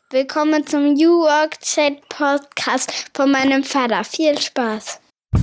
Willkommen zum New Work Chat Podcast von meinem Vater. Viel Spaß!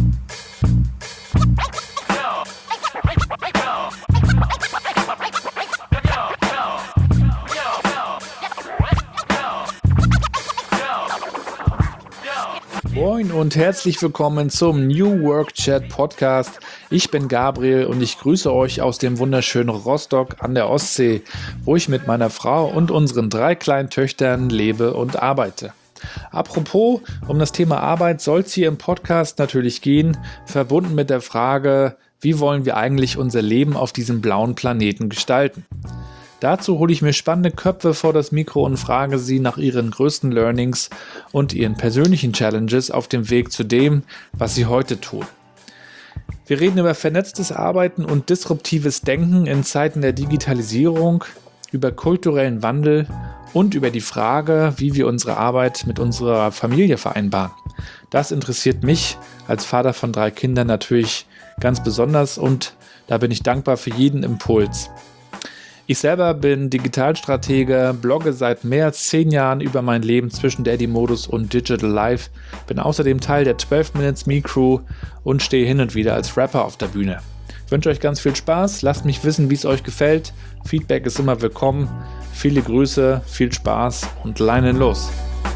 Moin und herzlich willkommen zum New Work Chat Podcast. Ich bin Gabriel und ich grüße euch aus dem wunderschönen Rostock an der Ostsee, wo ich mit meiner Frau und unseren 3 kleinen Töchtern lebe und arbeite. Apropos, um das Thema Arbeit soll es hier im Podcast natürlich gehen, verbunden mit der Frage, wie wollen wir eigentlich unser Leben auf diesem blauen Planeten gestalten? Dazu hole ich mir spannende Köpfe vor das Mikro und frage sie nach ihren größten Learnings und ihren persönlichen Challenges auf dem Weg zu dem, was sie heute tun. Wir reden über vernetztes Arbeiten und disruptives Denken in Zeiten der Digitalisierung, über kulturellen Wandel und über die Frage, wie wir unsere Arbeit mit unserer Familie vereinbaren. Das interessiert mich als Vater von 3 Kindern natürlich ganz besonders und da bin ich dankbar für jeden Impuls. Ich selber bin Digitalstratege, blogge seit mehr als 10 Jahren über mein Leben zwischen Daddy-Modus und Digital Life, bin außerdem Teil der 12 Minutes Me Crew und stehe hin und wieder als Rapper auf der Bühne. Ich wünsche euch ganz viel Spaß, lasst mich wissen, wie es euch gefällt. Feedback ist immer willkommen. Viele Grüße, viel Spaß und Leinen los!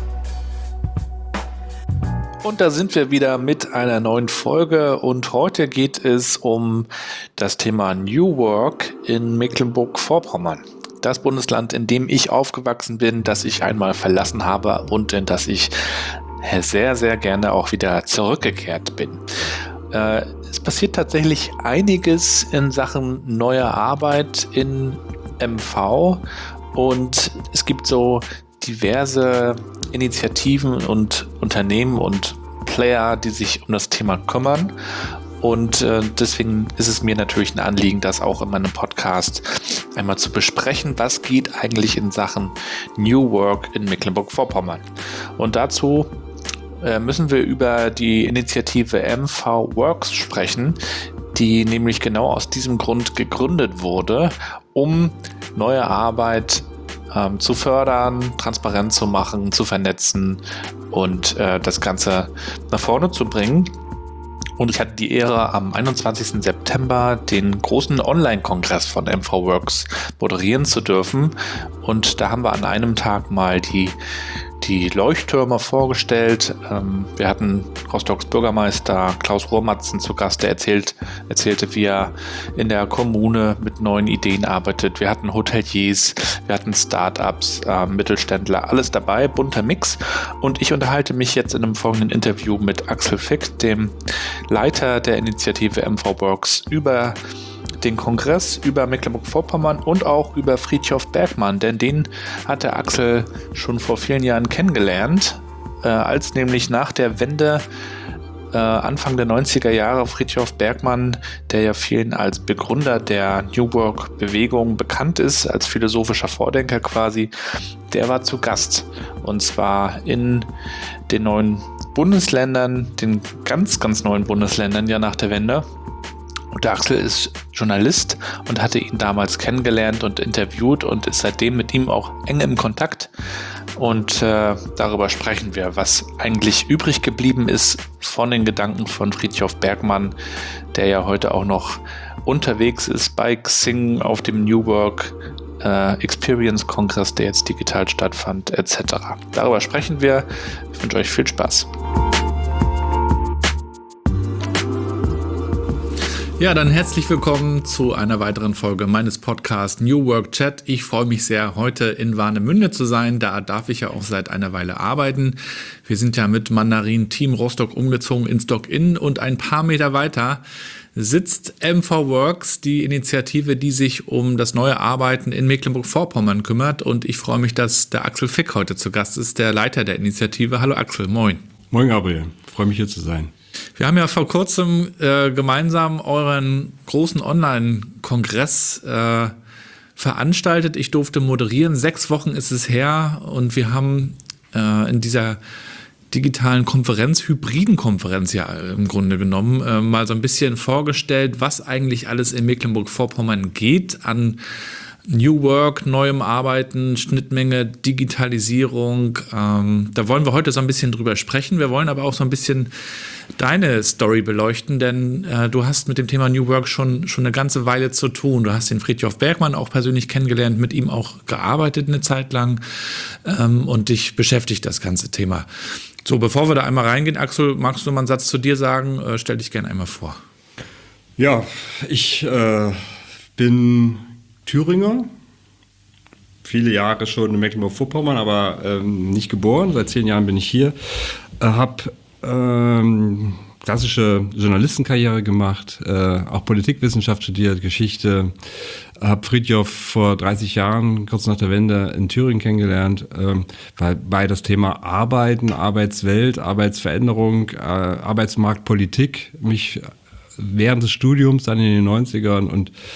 Und da sind wir wieder mit einer neuen Folge und heute geht es um das Thema New Work in Mecklenburg-Vorpommern. Das Bundesland, in dem ich aufgewachsen bin, das ich einmal verlassen habe und in das ich sehr, sehr gerne auch wieder zurückgekehrt bin. Es passiert tatsächlich einiges in Sachen neuer Arbeit in MV und es gibt so diverse Initiativen und Unternehmen und Player, die sich um das Thema kümmern. Und deswegen ist es mir natürlich ein Anliegen, das auch in meinem Podcast einmal zu besprechen. Was geht eigentlich in Sachen New Work in Mecklenburg-Vorpommern? Und dazu müssen wir über die Initiative MV Works sprechen, die nämlich genau aus diesem Grund gegründet wurde, um neue Arbeit zu fördern, transparent zu machen, zu vernetzen und das Ganze nach vorne zu bringen. Und ich hatte die Ehre, am 21. September den großen Online-Kongress von MV Works moderieren zu dürfen. Und da haben wir an einem Tag mal die Leuchttürme vorgestellt. Wir hatten Rostocks Bürgermeister Klaus Rohrmatzen zu Gast, der erzählte, wie er in der Kommune mit neuen Ideen arbeitet. Wir hatten Hoteliers, wir hatten Startups, Mittelständler, alles dabei, bunter Mix. Und ich unterhalte mich jetzt in einem folgenden Interview mit Axel Fick, dem Leiter der Initiative MV Works, über den Kongress, über Mecklenburg-Vorpommern und auch über Fridtjof Bergmann, denn den hat der Axel schon vor vielen Jahren kennengelernt, als nämlich nach der Wende Anfang der 90er Jahre Fridtjof Bergmann, der ja vielen als Begründer der New Work-Bewegung bekannt ist, als philosophischer Vordenker quasi, der war zu Gast und zwar in den neuen Bundesländern, den ganz, ganz neuen Bundesländern ja nach der Wende. Und der Axel ist Journalist und hatte ihn damals kennengelernt und interviewt und ist seitdem mit ihm auch eng im Kontakt. Und darüber sprechen wir, was eigentlich übrig geblieben ist von den Gedanken von Fridtjof Bergmann, der ja heute auch noch unterwegs ist bei Xing auf dem New Work Experience Kongress, der jetzt digital stattfand, etc. Darüber sprechen wir. Ich wünsche euch viel Spaß. Ja, dann herzlich willkommen zu einer weiteren Folge meines Podcasts New Work Chat. Ich freue mich sehr, heute in Warnemünde zu sein. Da darf ich ja auch seit einer Weile arbeiten. Wir sind ja mit Mandarin Team Rostock umgezogen ins Dock-In und ein paar Meter weiter sitzt MV Works, die Initiative, die sich um das neue Arbeiten in Mecklenburg-Vorpommern kümmert. Und ich freue mich, dass der Axel Fick heute zu Gast ist, der Leiter der Initiative. Hallo Axel, moin. Moin Gabriel, freue mich hier zu sein. Wir haben ja vor kurzem gemeinsam euren großen Online-Kongress veranstaltet. Ich durfte moderieren. 6 Wochen ist es her und wir haben in dieser digitalen Konferenz, hybriden Konferenz ja im Grunde genommen, mal so ein bisschen vorgestellt, was eigentlich alles in Mecklenburg-Vorpommern geht an New Work, neuem Arbeiten, Schnittmenge, Digitalisierung. Da wollen wir heute so ein bisschen drüber sprechen. Wir wollen aber auch so ein bisschen deine Story beleuchten, denn du hast mit dem Thema New Work schon eine ganze Weile zu tun. Du hast den Frithjof Bergmann auch persönlich kennengelernt, mit ihm auch gearbeitet eine Zeit lang und dich beschäftigt das ganze Thema. So, bevor wir da einmal reingehen, Axel, magst du mal einen Satz zu dir sagen? Stell dich gerne einmal vor. Ja, ich bin Thüringer, viele Jahre schon in Mecklenburg-Vorpommern, aber nicht geboren. Seit 10 Jahren bin ich hier. Habe klassische Journalistenkarriere gemacht, auch Politikwissenschaft studiert, Geschichte. Habe Frithjof vor 30 Jahren, kurz nach der Wende, in Thüringen kennengelernt, weil das Thema Arbeiten, Arbeitswelt, Arbeitsveränderung, Arbeitsmarktpolitik mich während des Studiums dann in den 90ern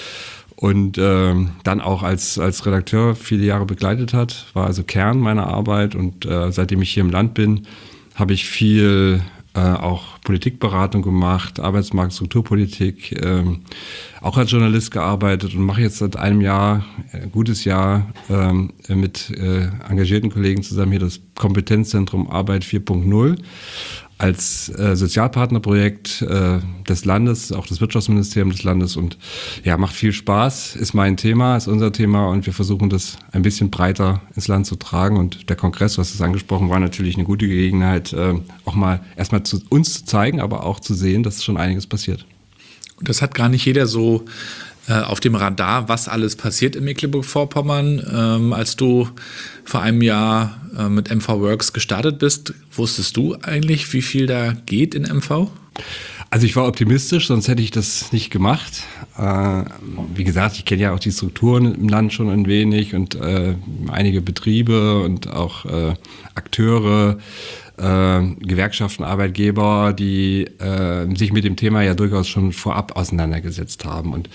und dann auch als Redakteur viele Jahre begleitet hat, war also Kern meiner Arbeit. Und seitdem ich hier im Land bin, habe ich viel auch Politikberatung gemacht, Arbeitsmarkt, Strukturpolitik, auch als Journalist gearbeitet und mache jetzt seit einem Jahr, gutes Jahr, mit engagierten Kollegen zusammen hier das Kompetenzzentrum Arbeit 4.0 als Sozialpartnerprojekt des Landes, auch des Wirtschaftsministeriums des Landes, und ja, macht viel Spaß, ist mein Thema, ist unser Thema, und wir versuchen das ein bisschen breiter ins Land zu tragen. Und der Kongress, du hast es angesprochen, war natürlich eine gute Gelegenheit, auch mal erstmal uns zu zeigen, aber auch zu sehen, dass schon einiges passiert. Und das hat gar nicht jeder so auf dem Radar, was alles passiert in Mecklenburg-Vorpommern. Als du vor einem Jahr mit MV Works gestartet bist, wusstest du eigentlich, wie viel da geht in MV? Also ich war optimistisch, sonst hätte ich das nicht gemacht. Wie gesagt, ich kenne ja auch die Strukturen im Land schon ein wenig und einige Betriebe und auch Akteure, Gewerkschaften, Arbeitgeber, die sich mit dem Thema ja durchaus schon vorab auseinandergesetzt haben. Und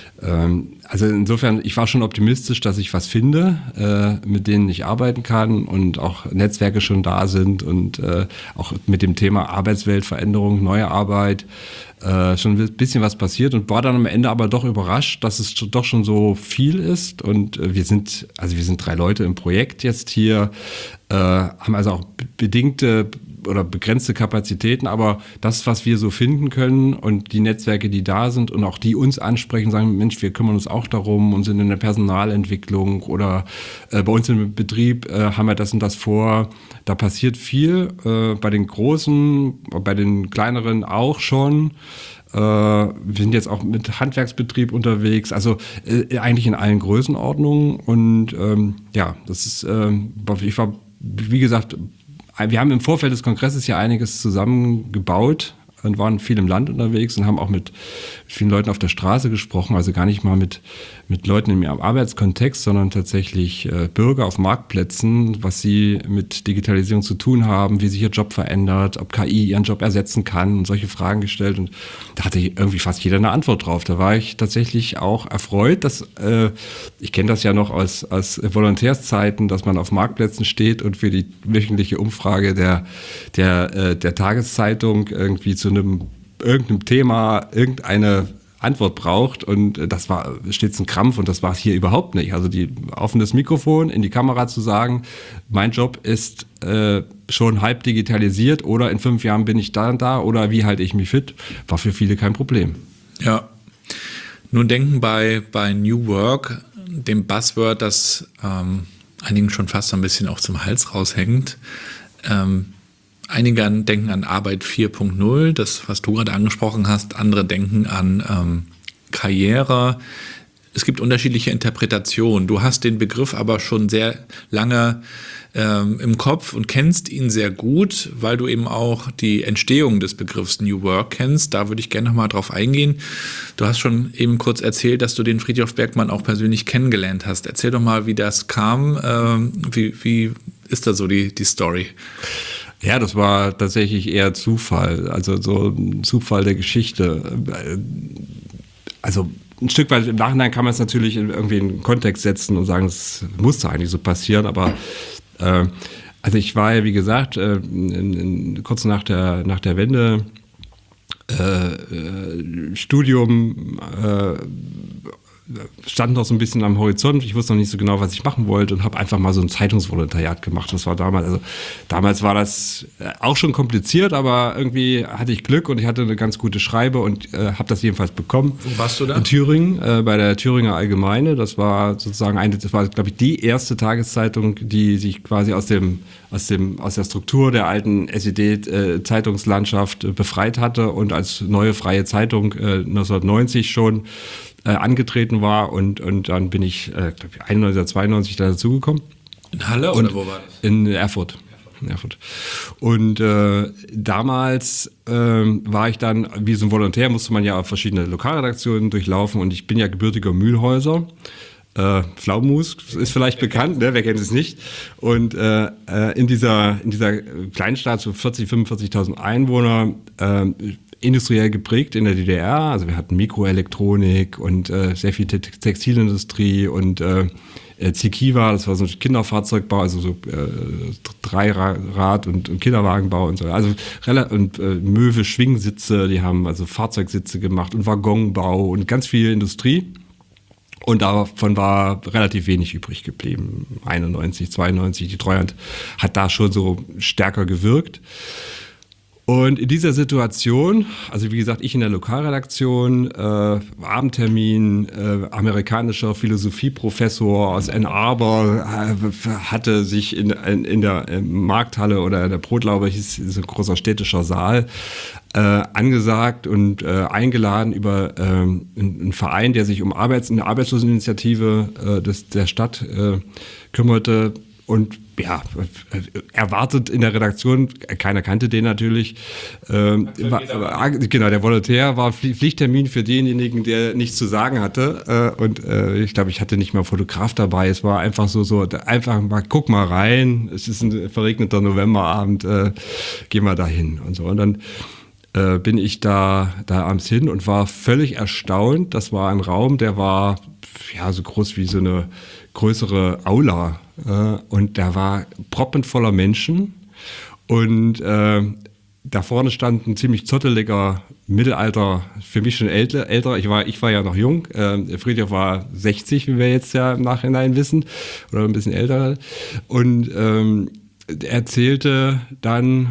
also insofern, ich war schon optimistisch, dass ich was finde, mit denen ich arbeiten kann und auch Netzwerke schon da sind und auch mit dem Thema Arbeitsweltveränderung, neue Arbeit schon ein bisschen was passiert, und war dann am Ende aber doch überrascht, dass es doch schon so viel ist. Und wir sind 3 Leute im Projekt jetzt hier, haben also auch bedingte oder begrenzte Kapazitäten, aber das, was wir so finden können und die Netzwerke, die da sind und auch die uns ansprechen, sagen, Mensch, wir kümmern uns auch darum und sind in der Personalentwicklung oder bei uns im Betrieb haben wir das und das vor. Da passiert viel, bei den Großen, bei den Kleineren auch schon. Wir sind jetzt auch mit Handwerksbetrieb unterwegs, also eigentlich in allen Größenordnungen. Und ja, das ist, ich war, wie gesagt, wir haben im Vorfeld des Kongresses ja einiges zusammengebaut und waren viel im Land unterwegs und haben auch mit vielen Leuten auf der Straße gesprochen, also gar nicht mal mit Leuten im Arbeitskontext, sondern tatsächlich Bürger auf Marktplätzen, was sie mit Digitalisierung zu tun haben, wie sich ihr Job verändert, ob KI ihren Job ersetzen kann, und solche Fragen gestellt. Und da hatte irgendwie fast jeder eine Antwort drauf. Da war ich tatsächlich auch erfreut, dass ich kenne das ja noch aus Volontärszeiten, dass man auf Marktplätzen steht und für die wöchentliche Umfrage der Tageszeitung irgendwie zu irgendeinem Thema irgendeine Antwort braucht, und das war stets ein Krampf, und das war es hier überhaupt nicht. Also offenes Mikrofon in die Kamera zu sagen, mein Job ist schon halb digitalisiert oder in 5 Jahren bin ich da und da oder wie halte ich mich fit, war für viele kein Problem. Ja, nun denken bei New Work, dem Buzzword, das einigen schon fast ein bisschen auch zum Hals raushängt, einige denken an Arbeit 4.0, das, was du gerade angesprochen hast. Andere denken an Karriere. Es gibt unterschiedliche Interpretationen. Du hast den Begriff aber schon sehr lange im Kopf und kennst ihn sehr gut, weil du eben auch die Entstehung des Begriffs New Work kennst. Da würde ich gerne nochmal drauf eingehen. Du hast schon eben kurz erzählt, dass du den Frithjof Bergmann auch persönlich kennengelernt hast. Erzähl doch mal, wie das kam. Wie ist da so die Story? Ja, das war tatsächlich eher Zufall, also so ein Zufall der Geschichte. Also ein Stück weit im Nachhinein kann man es natürlich irgendwie in den Kontext setzen und sagen, es musste eigentlich so passieren, aber also ich war ja, wie gesagt, kurz nach der Wende Studium stand noch so ein bisschen am Horizont. Ich wusste noch nicht so genau, was ich machen wollte und habe einfach mal so ein Zeitungsvolontariat gemacht. Das war damals war das auch schon kompliziert, aber irgendwie hatte ich Glück und ich hatte eine ganz gute Schreibe und habe das jedenfalls bekommen. Wo warst du da? In Thüringen, bei der Thüringer Allgemeine. Das war sozusagen glaube ich, die erste Tageszeitung, die sich quasi aus der Struktur der alten SED-Zeitungslandschaft befreit hatte und als neue freie Zeitung 1990 schon angetreten war und dann bin ich, glaube ich, 91 oder 92 da dazugekommen. In Halle oder wo war das? In Erfurt. Und damals war ich dann, wie so ein Volontär, musste man ja verschiedene Lokalredaktionen durchlaufen und ich bin ja gebürtiger Mühlhäuser. Pflaumenmus ist vielleicht bekannt, ne? Wer kennt es nicht? Und in dieser Kleinstadt, so 45.000 Einwohner, industriell geprägt in der DDR. Also wir hatten Mikroelektronik und sehr viel Textilindustrie und Zikiva, das war so ein Kinderfahrzeugbau, also so Dreirad- und Kinderwagenbau und so. Also und Möwe Schwingsitze, die haben also Fahrzeugsitze gemacht und Waggonbau und ganz viel Industrie. Und davon war relativ wenig übrig geblieben. 91, 92, die Treuhand hat da schon so stärker gewirkt. Und in dieser Situation, also wie gesagt, ich in der Lokalredaktion, Abendtermin, amerikanischer Philosophieprofessor aus Ann Arbor hatte sich in der Markthalle oder in der Brotlaube, hieß so ein großer städtischer Saal, angesagt und eingeladen über einen Verein, der sich um eine Arbeitsloseninitiative der Stadt kümmerte. Und ja, erwartet in der Redaktion, keiner kannte den natürlich. Genau, der Volontär war Pflichttermin für denjenigen, der nichts zu sagen hatte. Und ich glaube, ich hatte nicht mal Fotograf dabei. Es war einfach so einfach mal, guck mal rein. Es ist ein verregneter Novemberabend, gehen wir da hin und so. Und dann bin ich da abends hin und war völlig erstaunt. Das war ein Raum, der war ja so groß wie so eine größere Aula. Und der war proppenvoller Menschen. Und da vorne stand ein ziemlich zotteliger Mittelalter, für mich schon älter. Ich war ja noch jung. Friedrich war 60, wie wir jetzt ja im Nachhinein wissen, oder ein bisschen älter. Und erzählte dann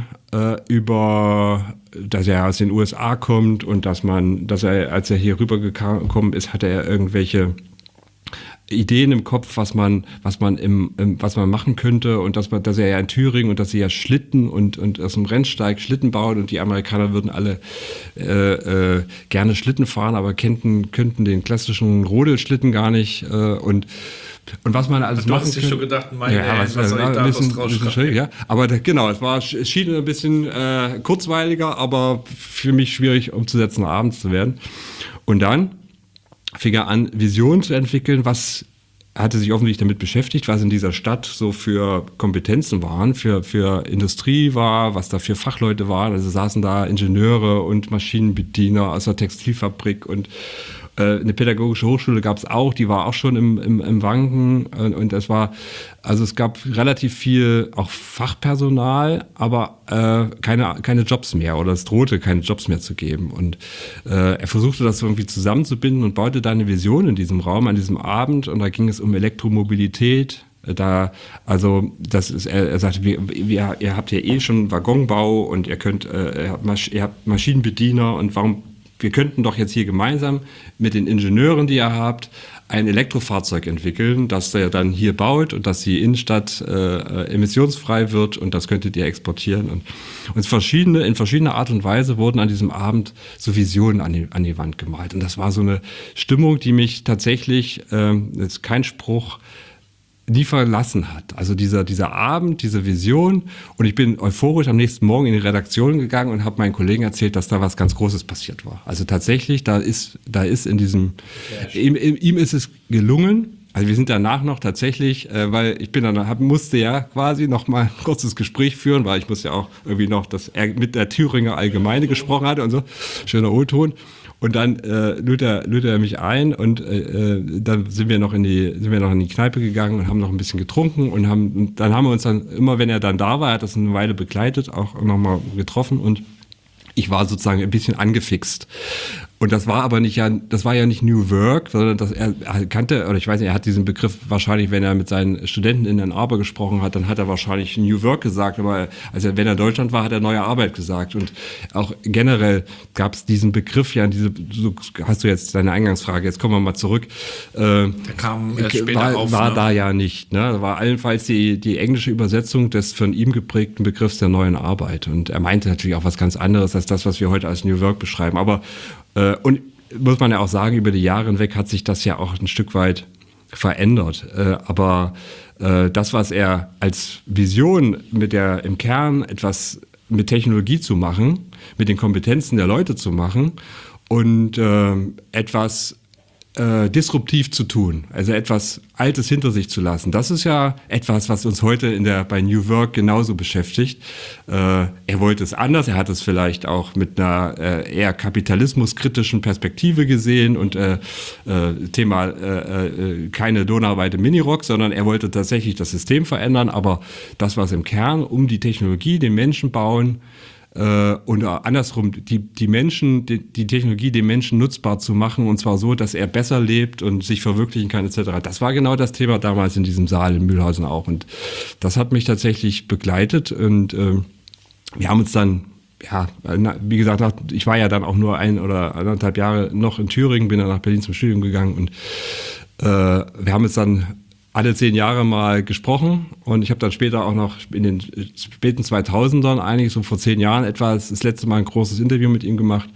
über, dass er aus den USA kommt und dass er, als er hier rübergekommen ist, hatte er irgendwelche Ideen im Kopf, was man machen könnte und dass er ja in Thüringen und dass sie ja Schlitten und aus dem Rennsteig Schlitten bauen und die Amerikaner würden alle gerne Schlitten fahren, aber könnten den klassischen Rodelschlitten gar nicht und was man alles machen könnte. Du hast dich schon gedacht, was soll ich da rausschreiben? Ja, aber genau, es schien ein bisschen kurzweiliger, aber für mich schwierig umzusetzen, abends zu werden. Und dann fing er an, Visionen zu entwickeln, hatte sich offensichtlich damit beschäftigt, was in dieser Stadt so für Kompetenzen waren, für Industrie war, was da für Fachleute waren. Also saßen da Ingenieure und Maschinenbediener aus der Textilfabrik und eine pädagogische Hochschule gab es auch, die war auch schon im Wanken und es gab relativ viel auch Fachpersonal, aber keine Jobs mehr oder es drohte keine Jobs mehr zu geben und er versuchte das irgendwie zusammenzubinden und baute da eine Vision in diesem Raum an diesem Abend und da ging es um Elektromobilität. Er sagte, ihr habt ja eh schon Waggonbau und ihr habt Maschinenbediener und wir könnten doch jetzt hier gemeinsam mit den Ingenieuren, die ihr habt, ein Elektrofahrzeug entwickeln, das ihr dann hier baut und dass die Innenstadt emissionsfrei wird und das könntet ihr exportieren. Und in verschiedener Art und Weise wurden an diesem Abend so Visionen an die Wand gemalt. Und das war so eine Stimmung, die mich tatsächlich, das ist kein Spruch, nie verlassen hat. Also dieser Abend, diese Vision und ich bin euphorisch am nächsten Morgen in die Redaktion gegangen und habe meinen Kollegen erzählt, dass da was ganz Großes passiert war. Also tatsächlich, da ist in diesem, ihm ist es gelungen. Also wir sind danach noch tatsächlich, weil ich musste ja quasi noch mal ein kurzes Gespräch führen, weil ich muss ja auch irgendwie noch, dass er mit der Thüringer Allgemeine gesprochen hatte und so, schöner O-Ton. Und dann lud er mich ein und dann sind wir noch in die Kneipe gegangen und haben noch ein bisschen getrunken und dann haben wir uns dann immer, wenn er dann da war, er hat das eine Weile begleitet, auch nochmal getroffen und ich war sozusagen ein bisschen angefixt. Und das war aber nicht das war ja nicht New Work, sondern er kannte, oder ich weiß nicht, er hat diesen Begriff wahrscheinlich, wenn er mit seinen Studenten in Ann Arbor gesprochen hat, dann hat er wahrscheinlich New Work gesagt, aber wenn er in Deutschland war, hat er neue Arbeit gesagt. Und auch generell gab es diesen Begriff ja, so hast du jetzt deine Eingangsfrage, jetzt kommen wir mal zurück. Der kam erst später auf. War da ja nicht, ne? Da war allenfalls die englische Übersetzung des von ihm geprägten Begriffs der neuen Arbeit. Und er meinte natürlich auch was ganz anderes als das, was wir heute als New Work beschreiben. Aber und muss man ja auch sagen, über die Jahre hinweg hat sich das ja auch ein Stück weit verändert. Aber das, was er als Vision im Kern etwas mit Technologie zu machen, mit den Kompetenzen der Leute zu machen und etwas disruptiv zu tun, also etwas Altes hinter sich zu lassen. Das ist ja etwas, was uns heute bei New Work genauso beschäftigt. Er wollte es anders, er hat es vielleicht auch mit einer eher kapitalismuskritischen Perspektive gesehen und Thema keine Lohnarbeit im Minirock, sondern er wollte tatsächlich das System verändern, aber das, was im Kern um die Technologie, den Menschen bauen, und andersrum, die Menschen, die Technologie den Menschen nutzbar zu machen, und zwar so, dass er besser lebt und sich verwirklichen kann, etc. Das war genau das Thema damals in diesem Saal in Mühlhausen auch. Und das hat mich tatsächlich begleitet. Und wir haben uns dann, ja, wie gesagt, ich war ja dann auch nur 1 oder 1,5 Jahre noch in Thüringen, bin dann nach Berlin zum Studium gegangen. Und wir haben uns dann alle 10 Jahre mal gesprochen und ich habe dann später auch noch in den späten 2000ern, eigentlich so vor 10 Jahren etwa, das letzte Mal ein großes Interview mit ihm gemacht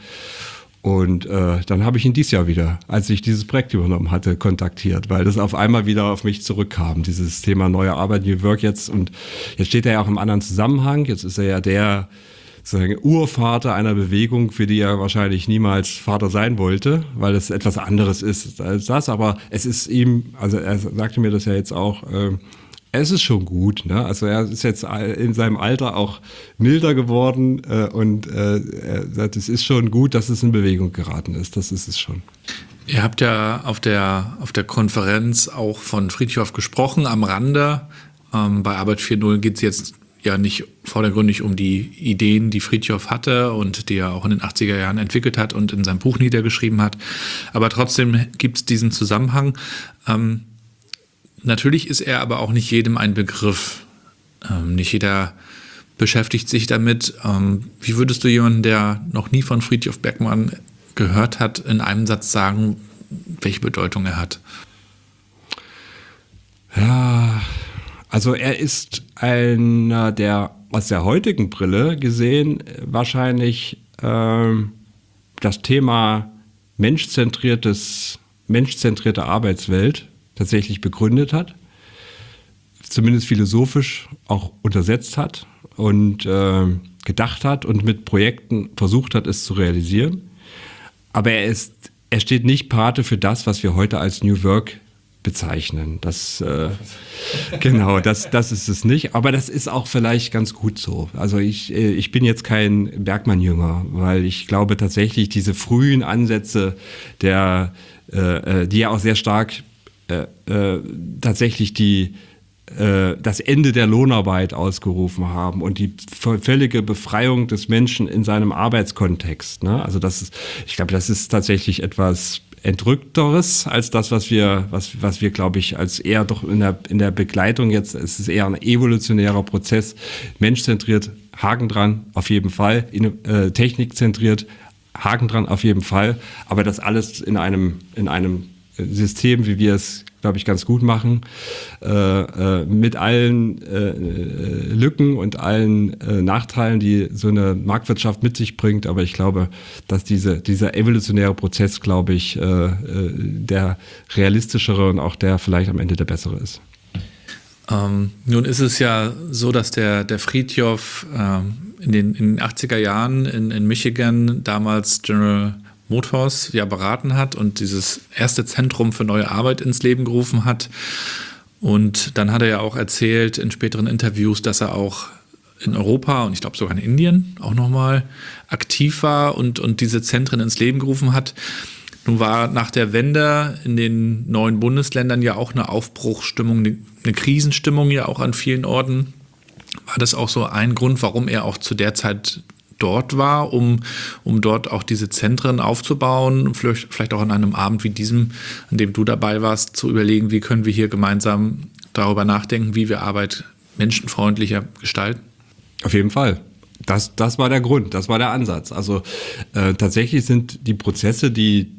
und dann habe ich ihn dieses Jahr wieder, als ich dieses Projekt übernommen hatte, kontaktiert, weil das auf einmal wieder auf mich zurückkam, dieses Thema neue Arbeit, New Work jetzt, und jetzt steht er ja auch im anderen Zusammenhang, jetzt ist er ja der sozusagen Urvater einer Bewegung, für die er wahrscheinlich niemals Vater sein wollte, weil es etwas anderes ist als das. Aber es ist ihm, also er sagte mir das ja jetzt auch, es ist schon gut. Ne? Also er ist jetzt in seinem Alter auch milder geworden und er sagt, es ist schon gut, dass es in Bewegung geraten ist. Das ist es schon. Ihr habt ja auf der Konferenz auch von Frithjof gesprochen, am Rande. Bei Arbeit 4.0 geht es jetzt ja nicht vordergründig um die Ideen, die Frithjof hatte und die er auch in den 80er Jahren entwickelt hat und in seinem Buch niedergeschrieben hat. Aber trotzdem gibt es diesen Zusammenhang. Natürlich ist er aber auch nicht jedem ein Begriff. Nicht jeder beschäftigt sich damit. Wie würdest du jemanden, der noch nie von Frithjof Bergmann gehört hat, in einem Satz sagen, welche Bedeutung er hat? Ja, also er ist einer, der aus der heutigen Brille gesehen wahrscheinlich das Thema menschzentrierte Arbeitswelt tatsächlich begründet hat, zumindest philosophisch auch untersetzt hat und gedacht hat und mit Projekten versucht hat, es zu realisieren. Aber er steht nicht Pate für das, was wir heute als New Work bezeichnen. Das ist es nicht. Aber das ist auch vielleicht ganz gut so. Also ich bin jetzt kein Bergmann-Jünger, weil ich glaube tatsächlich diese frühen Ansätze, die ja auch sehr stark tatsächlich das Ende der Lohnarbeit ausgerufen haben und die völlige Befreiung des Menschen in seinem Arbeitskontext. Ne? Also ich glaube, das ist tatsächlich etwas Entrückteres als das, was wir, glaube ich, als eher doch in der Begleitung jetzt, es ist eher ein evolutionärer Prozess, menschzentriert, Haken dran, auf jeden Fall, technikzentriert, Haken dran, auf jeden Fall, aber das alles in einem System, wie wir es, glaube ich, ganz gut machen, mit allen Lücken und allen Nachteilen, die so eine Marktwirtschaft mit sich bringt. Aber ich glaube, dass dieser evolutionäre Prozess, glaube ich, der realistischere und auch der vielleicht am Ende der bessere ist. Nun ist es ja so, dass der Frithjof in den 80er Jahren in Michigan damals General Motors ja beraten hat und dieses erste Zentrum für neue Arbeit ins Leben gerufen hat. Und dann hat er ja auch erzählt in späteren Interviews, dass er auch in Europa und ich glaube sogar in Indien auch nochmal aktiv war und diese Zentren ins Leben gerufen hat. Nun war nach der Wende in den neuen Bundesländern ja auch eine Aufbruchsstimmung, eine Krisenstimmung ja auch an vielen Orten. War das auch so ein Grund, warum er auch zu der Zeit dort war, um dort auch diese Zentren aufzubauen, vielleicht auch an einem Abend wie diesem, an dem du dabei warst, zu überlegen, wie können wir hier gemeinsam darüber nachdenken, wie wir Arbeit menschenfreundlicher gestalten? Auf jeden Fall. Das war der Grund, das war der Ansatz. Also tatsächlich sind die Prozesse, die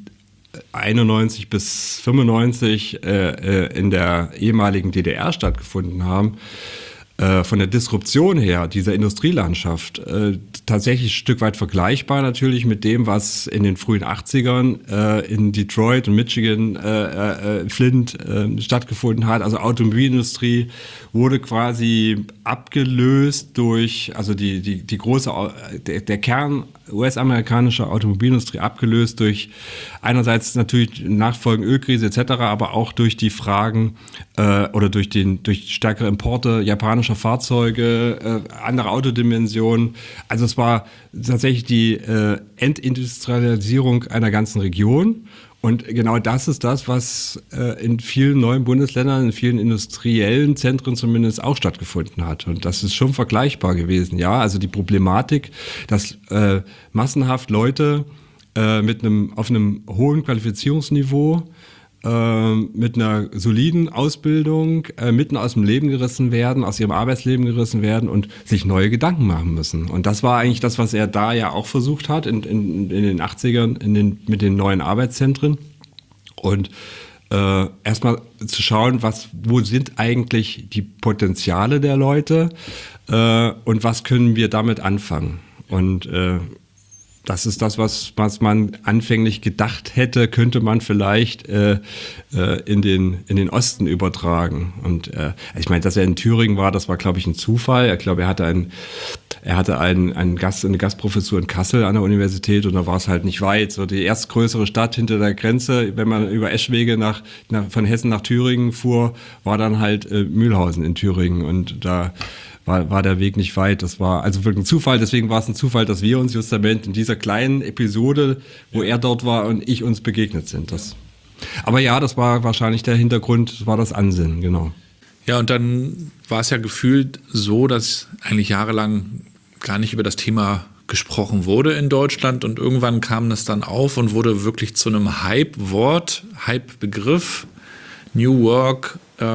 91 bis 95 in der ehemaligen DDR stattgefunden haben, von der Disruption her dieser Industrielandschaft tatsächlich ein Stück weit vergleichbar natürlich mit dem, was in den frühen 80ern in Detroit und Michigan, Flint stattgefunden hat. Also Automobilindustrie wurde quasi abgelöst durch, also die große, der Kern US-amerikanische Automobilindustrie abgelöst durch einerseits natürlich Nachfolgen Ölkrise etc., aber auch durch die Fragen oder durch stärkere Importe japanischer Fahrzeuge, andere Autodimensionen. Also es war tatsächlich die Entindustrialisierung einer ganzen Region. Und genau das ist das, was in vielen neuen Bundesländern, in vielen industriellen Zentren zumindest auch stattgefunden hat. Und das ist schon vergleichbar gewesen. Ja, also die Problematik, dass massenhaft Leute auf einem hohen Qualifizierungsniveau mit einer soliden Ausbildung mitten aus dem Leben gerissen werden, aus ihrem Arbeitsleben gerissen werden und sich neue Gedanken machen müssen. Und das war eigentlich das, was er da ja auch versucht hat in den 80ern mit den neuen Arbeitszentren. Und erstmal zu schauen, wo sind eigentlich die Potenziale der Leute und was können wir damit anfangen. Und das ist das, was man anfänglich gedacht hätte, könnte man vielleicht in den Osten übertragen. Und ich meine, dass er in Thüringen war, das war, glaube ich, ein Zufall. Ich glaube, er hatte eine Gastprofessur in Kassel an der Universität und da war es halt nicht weit. So die erstgrößere Stadt hinter der Grenze, wenn man über Eschwege von Hessen nach Thüringen fuhr, war dann halt Mühlhausen in Thüringen und da war der Weg nicht weit. Das war also wirklich ein Zufall. Deswegen war es ein Zufall, dass wir uns justament in dieser kleinen Episode, wo er dort war und ich uns begegnet sind. Aber ja, das war wahrscheinlich der Hintergrund, das war das Ansinnen, genau. Ja, und dann war es ja gefühlt so, dass eigentlich jahrelang gar nicht über das Thema gesprochen wurde in Deutschland und irgendwann kam das dann auf und wurde wirklich zu einem Hype-Wort, Hype-Begriff, New Work.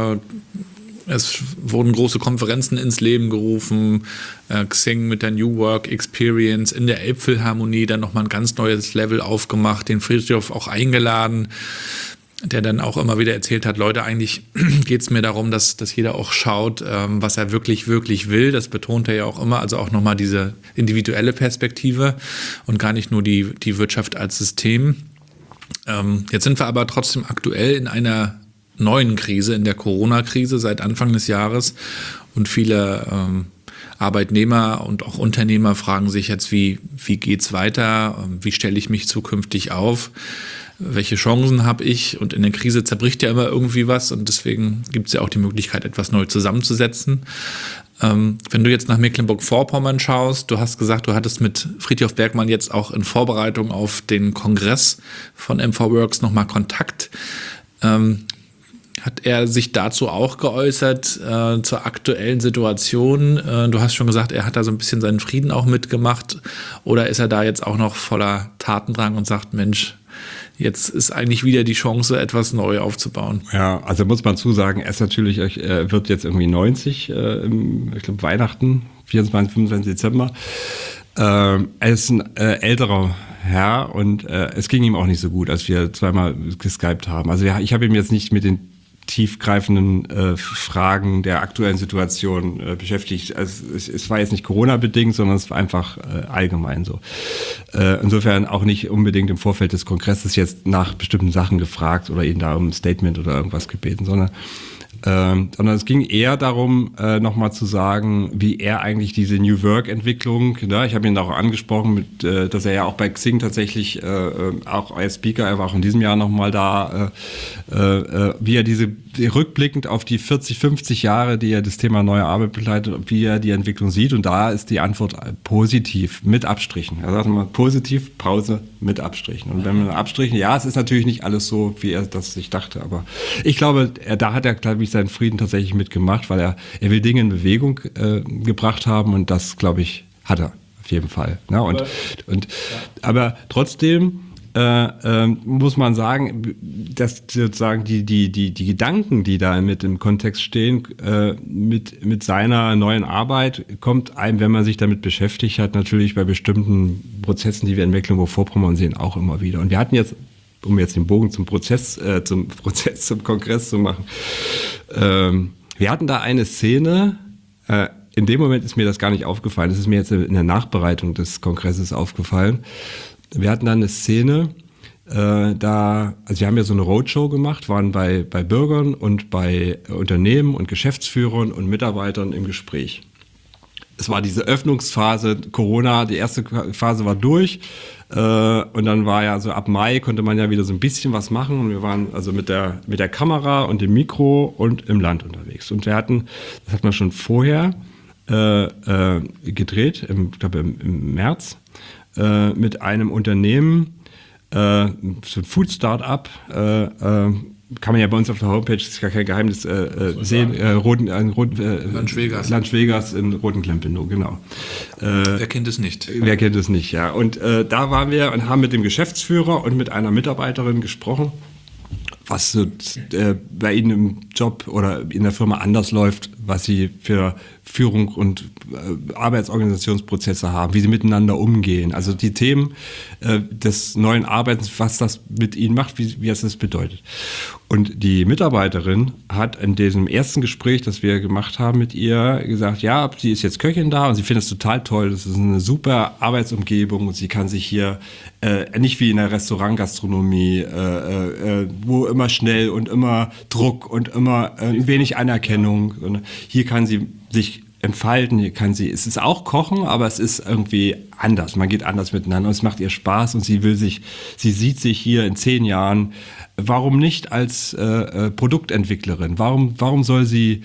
Es wurden große Konferenzen ins Leben gerufen, Xing mit der New Work Experience, in der Elbphilharmonie dann nochmal ein ganz neues Level aufgemacht, den Frithjof auch eingeladen, der dann auch immer wieder erzählt hat, Leute, eigentlich geht es mir darum, dass jeder auch schaut, was er wirklich, wirklich will. Das betont er ja auch immer, also auch nochmal diese individuelle Perspektive und gar nicht nur die Wirtschaft als System. Jetzt sind wir aber trotzdem aktuell in einer neuen Krise, in der Corona-Krise seit Anfang des Jahres und viele Arbeitnehmer und auch Unternehmer fragen sich jetzt, wie geht's weiter, wie stelle ich mich zukünftig auf, welche Chancen habe ich, und in der Krise zerbricht ja immer irgendwie was und deswegen gibt es ja auch die Möglichkeit, etwas neu zusammenzusetzen. Wenn du jetzt nach Mecklenburg-Vorpommern schaust, du hast gesagt, du hattest mit Frithjof Bergmann jetzt auch in Vorbereitung auf den Kongress von MVWorks nochmal Kontakt. Hat er sich dazu auch geäußert, zur aktuellen Situation? Du hast schon gesagt, er hat da so ein bisschen seinen Frieden auch mitgemacht. Oder ist er da jetzt auch noch voller Tatendrang und sagt, Mensch, jetzt ist eigentlich wieder die Chance, etwas neu aufzubauen? Ja, also muss man zusagen, er ist natürlich, er wird jetzt irgendwie 90, ich glaube Weihnachten, 24, 25 Dezember. Er ist ein älterer Herr und es ging ihm auch nicht so gut, als wir zweimal geskypt haben. Also ich habe ihn jetzt nicht mit den tiefgreifenden Fragen der aktuellen Situation beschäftigt. Also es war jetzt nicht Corona-bedingt, sondern es war einfach allgemein so. Insofern auch nicht unbedingt im Vorfeld des Kongresses jetzt nach bestimmten Sachen gefragt oder ihn da um ein Statement oder irgendwas gebeten, sondern es ging eher darum, nochmal zu sagen, wie er eigentlich diese New Work-Entwicklung, ne, ich habe ihn auch angesprochen, dass er ja auch bei Xing tatsächlich auch als Speaker, er war auch in diesem Jahr nochmal da, wie er rückblickend auf die 40, 50 Jahre, die er das Thema neue Arbeit begleitet, wie er die Entwicklung sieht. Und da ist die Antwort positiv, mit Abstrichen. Er sagt immer positiv, Pause, mit Abstrichen. Und wenn man Abstrichen, ja, es ist natürlich nicht alles so, wie er das sich dachte, aber ich glaube, da hat er, glaube ich, seinen Frieden tatsächlich mitgemacht, weil er will Dinge in Bewegung gebracht haben und das, glaube ich, hat er auf jeden Fall. Ja, aber trotzdem muss man sagen, dass sozusagen die Gedanken, die da mit im Kontext stehen, mit seiner neuen Arbeit, kommt einem, wenn man sich damit beschäftigt hat, natürlich bei bestimmten Prozessen, die wir in Mecklenburg-Vorpommern sehen, auch immer wieder. Und wir hatten jetzt, um jetzt den Bogen zum Kongress zu machen, wir hatten da eine Szene, in dem Moment ist mir das gar nicht aufgefallen, das ist mir jetzt in der Nachbereitung des Kongresses aufgefallen. Wir hatten da eine Szene, also wir haben ja so eine Roadshow gemacht, waren bei Bürgern und bei Unternehmen und Geschäftsführern und Mitarbeitern im Gespräch. Es war diese Öffnungsphase, Corona, die erste Phase war durch und dann war ja so ab Mai konnte man ja wieder so ein bisschen was machen und wir waren also mit der Kamera und dem Mikro und im Land unterwegs. Und das hat man schon vorher gedreht, ich glaube im März, mit einem Unternehmen, so ein Food-Startup, kann man ja bei uns auf der Homepage, das ist gar kein Geheimnis, sehen, Land Vegas in Rotenklempenow, genau. Wer kennt es nicht? Wer kennt es nicht, ja. Und da waren wir und haben mit dem Geschäftsführer und mit einer Mitarbeiterin gesprochen, was so, bei Ihnen im Job oder in der Firma anders läuft, was Sie für Führung und Arbeitsorganisationsprozesse haben, wie Sie miteinander umgehen. Also die Themen des neuen Arbeitens, was das mit Ihnen macht, wie es das bedeutet. Und die Mitarbeiterin hat in diesem ersten Gespräch, das wir gemacht haben mit ihr, gesagt, ja, sie ist jetzt Köchin da und sie findet es total toll. Das ist eine super Arbeitsumgebung und sie kann sich hier nicht wie in der Restaurantgastronomie, wo immer schnell und immer Druck und immer wenig Anerkennung. Und hier kann sie sich entfalten, es ist auch Kochen, aber es ist irgendwie anders. Man geht anders miteinander und es macht ihr Spaß und sie sieht sich hier in 10 Jahren, warum nicht als Produktentwicklerin? Warum soll sie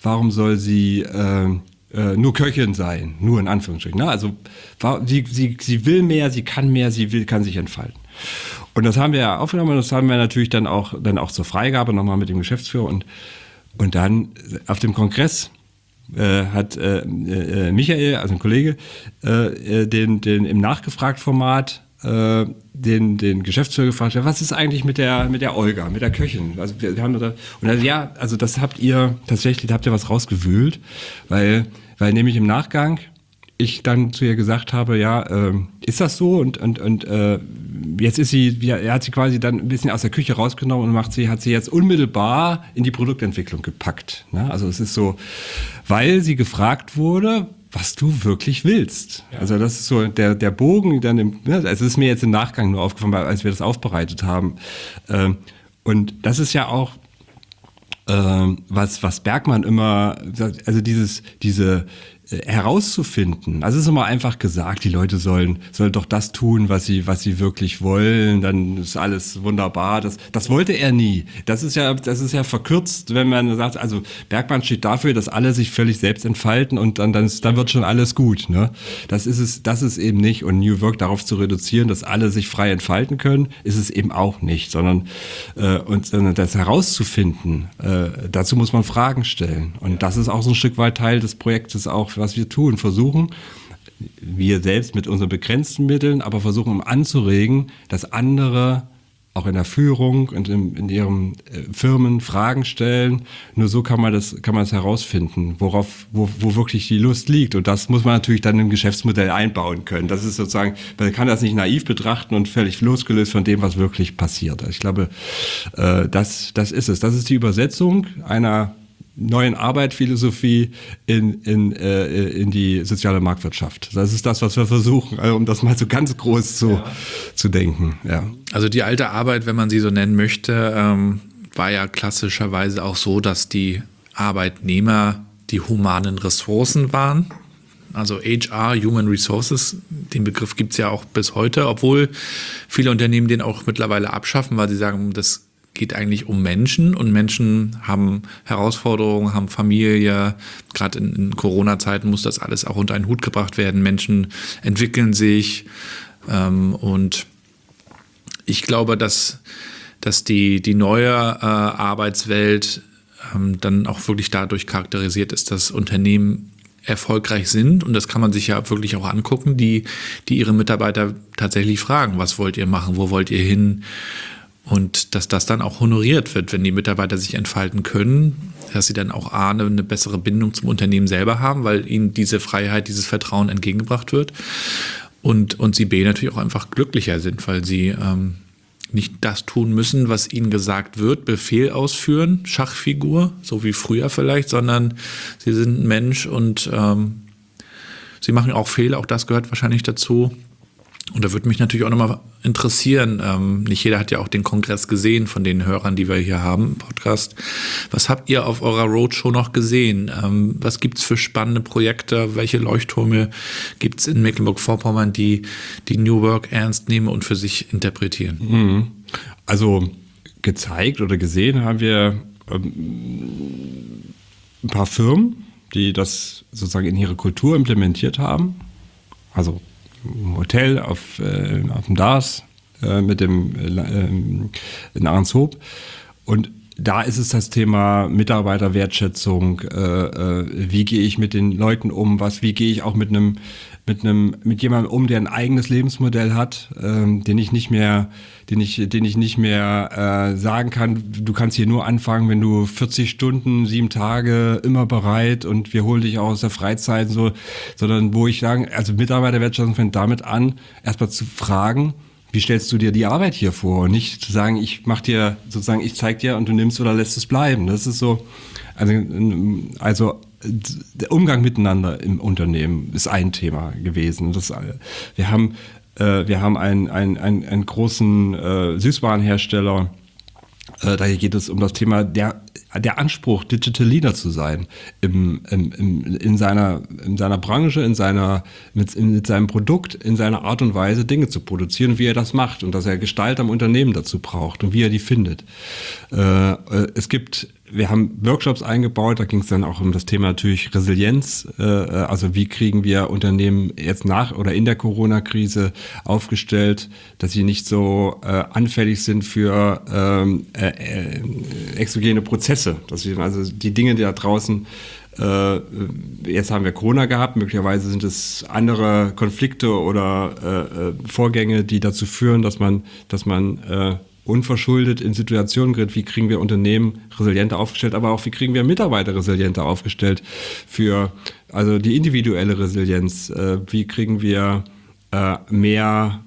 nur Köchin sein? Nur in Anführungsstrichen. Ne? Also sie will mehr, sie kann mehr, kann sich entfalten. Und das haben wir ja aufgenommen und das haben wir natürlich dann auch zur Freigabe nochmal mit dem Geschäftsführer und dann auf dem Kongress hat Michael, also ein Kollege, den im Nachgefragt-Format den Geschäftsführer gefragt, was ist eigentlich mit der Olga, mit der Köchin? Also wir haben da, und also das habt ihr was rausgewühlt, weil nämlich im Nachgang ich dann zu ihr gesagt habe, ja, ist das so? Und jetzt ist er hat sie quasi dann ein bisschen aus der Küche rausgenommen und hat sie jetzt unmittelbar in die Produktentwicklung gepackt. Ne? Also es ist so, weil sie gefragt wurde, was du wirklich willst. Ja. Also das ist so der Bogen, dann es ist mir jetzt im Nachgang nur aufgefallen, als wir das aufbereitet haben. Und das ist ja auch was Bergmann immer, also diese herauszufinden. Also es ist immer einfach gesagt, die Leute sollen doch das tun, was sie wirklich wollen, dann ist alles wunderbar. Das wollte er nie. Das ist ja verkürzt, wenn man sagt, also Bergmann steht dafür, dass alle sich völlig selbst entfalten und dann wird schon alles gut, ne? Das ist eben nicht. Und New Work darauf zu reduzieren, dass alle sich frei entfalten können, ist es eben auch nicht, sondern das herauszufinden, dazu muss man Fragen stellen. Und das ist auch so ein Stück weit Teil des Projektes auch, was wir tun, versuchen, wir selbst mit unseren begrenzten Mitteln, aber versuchen anzuregen, dass andere auch in der Führung und in ihren Firmen Fragen stellen. Nur so kann man das herausfinden, wo wirklich die Lust liegt. Und das muss man natürlich dann im Geschäftsmodell einbauen können. Das ist sozusagen, man kann das nicht naiv betrachten und völlig losgelöst von dem, was wirklich passiert. Ich glaube, das ist es. Das ist die Übersetzung einer neuen Arbeitsphilosophie in die soziale Marktwirtschaft. Das ist das, was wir versuchen, um das mal so ganz groß zu denken. Ja. Also die alte Arbeit, wenn man sie so nennen möchte, war ja klassischerweise auch so, dass die Arbeitnehmer die humanen Ressourcen waren. Also HR, Human Resources, den Begriff gibt es ja auch bis heute, obwohl viele Unternehmen den auch mittlerweile abschaffen, weil sie sagen, das geht eigentlich um Menschen und Menschen haben Herausforderungen, haben Familie. Gerade in Corona-Zeiten muss das alles auch unter einen Hut gebracht werden. Menschen entwickeln sich und ich glaube, dass die neue Arbeitswelt dann auch wirklich dadurch charakterisiert ist, dass Unternehmen erfolgreich sind, und das kann man sich ja wirklich auch angucken, die ihre Mitarbeiter tatsächlich fragen, was wollt ihr machen, wo wollt ihr hin? Und dass das dann auch honoriert wird, wenn die Mitarbeiter sich entfalten können, dass sie dann auch A, eine bessere Bindung zum Unternehmen selber haben, weil ihnen diese Freiheit, dieses Vertrauen entgegengebracht wird, und sie B, natürlich auch einfach glücklicher sind, weil sie nicht das tun müssen, was ihnen gesagt wird, Befehl ausführen, Schachfigur, so wie früher vielleicht, sondern sie sind ein Mensch und sie machen auch Fehler, auch das gehört wahrscheinlich dazu. Und da würde mich natürlich auch nochmal interessieren, nicht jeder hat ja auch den Kongress gesehen von den Hörern, die wir hier haben im Podcast. Was habt ihr auf eurer Roadshow noch gesehen? Was gibt's für spannende Projekte? Welche Leuchttürme gibt's in Mecklenburg-Vorpommern, die New Work ernst nehmen und für sich interpretieren? Also gezeigt oder gesehen haben wir ein paar Firmen, die das sozusagen in ihre Kultur implementiert haben. Also im Hotel auf dem DAS mit dem in Ahrenshoop. Und da ist es das Thema Mitarbeiterwertschätzung. Wie gehe ich mit den Leuten um? Wie gehe ich auch mit jemandem um, der ein eigenes Lebensmodell hat, den ich nicht mehr sagen kann, du kannst hier nur anfangen, wenn du 40 Stunden, 7 Tage, immer bereit und wir holen dich auch aus der Freizeit, so, sondern wo ich sage, also Mitarbeiterwertschätzung fängt damit an, erstmal zu fragen, wie stellst du dir die Arbeit hier vor? Und nicht zu sagen, ich zeig dir und du nimmst oder lässt es bleiben. Das ist so, also der Umgang miteinander im Unternehmen ist ein Thema gewesen. Wir haben einen großen Süßwarenhersteller. Da geht es um das Thema der Anspruch, Digital Leader zu sein in seiner Branche, mit seinem Produkt, in seiner Art und Weise Dinge zu produzieren, wie er das macht und dass er Gestalt am Unternehmen dazu braucht und wie er die findet. Wir haben Workshops eingebaut, da ging es dann auch um das Thema natürlich Resilienz, also wie kriegen wir Unternehmen jetzt nach oder in der Corona-Krise aufgestellt, dass sie nicht so anfällig sind für exogene Prozesse, dass sie also die Dinge, die da draußen jetzt haben wir Corona gehabt, möglicherweise sind es andere Konflikte oder Vorgänge, die dazu führen, dass man unverschuldet in Situationen gerät, wie kriegen wir Unternehmen resilienter aufgestellt, aber auch wie kriegen wir Mitarbeiter resilienter aufgestellt für also die individuelle Resilienz, wie kriegen wir mehr